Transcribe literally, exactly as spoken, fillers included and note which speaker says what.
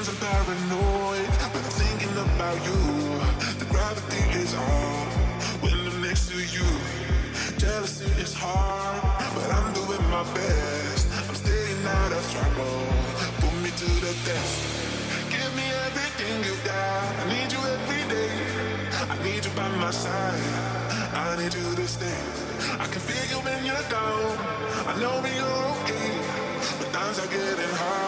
Speaker 1: I'm paranoid when I'm thinking about you. The gravity is off when I'm next to you. Jealousy is hard, but I'm doing my best. I'm staying out of trouble. Put me to the test. Give me everything you got. I need you every day. I need you by my side. I need you to stay. I can feel you when you're down. I know when you're okay, but times are getting hard.